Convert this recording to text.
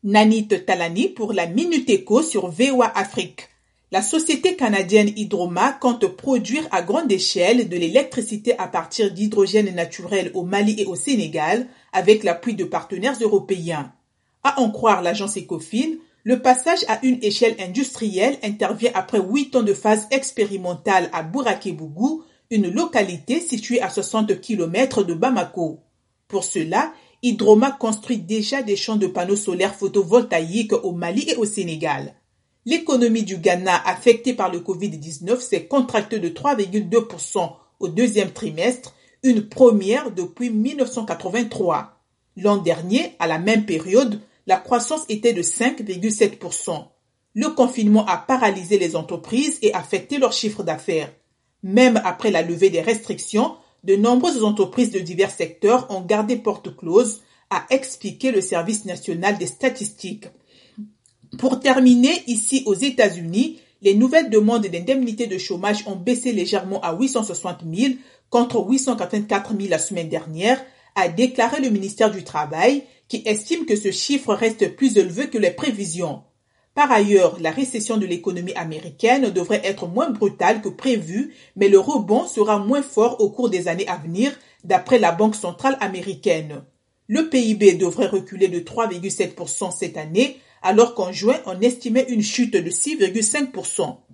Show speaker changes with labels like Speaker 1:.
Speaker 1: Nanit Talani pour la Minute Éco sur VOA Afrique. La société canadienne Hydroma compte produire à grande échelle de l'électricité à partir d'hydrogène naturel au Mali et au Sénégal avec l'appui de partenaires européens. À en croire l'agence Ecofin, le passage à une échelle industrielle intervient après 8 ans de phase expérimentale à Bouraké-Bougou, une localité située à 60 km de Bamako. Pour cela, Hydroma construit déjà des champs de panneaux solaires photovoltaïques au Mali et au Sénégal. L'économie du Ghana, affectée par le Covid-19, s'est contractée de 3,2% au deuxième trimestre, une première depuis 1983. L'an dernier, à la même période, la croissance était de 5,7%. Le confinement a paralysé les entreprises et affecté leur chiffre d'affaires. Même après la levée des restrictions, de nombreuses entreprises de divers secteurs ont gardé porte close, a expliqué le Service national des statistiques. Pour terminer, ici aux États-Unis, les nouvelles demandes d'indemnité de chômage ont baissé légèrement à 860 000 contre 884 000 la semaine dernière, a déclaré le ministère du Travail, qui estime que ce chiffre reste plus élevé que les prévisions. Par ailleurs, la récession de l'économie américaine devrait être moins brutale que prévu, mais le rebond sera moins fort au cours des années à venir, d'après la Banque centrale américaine. Le PIB devrait reculer de 3,7% cette année, alors qu'en juin, on estimait une chute de 6,5%.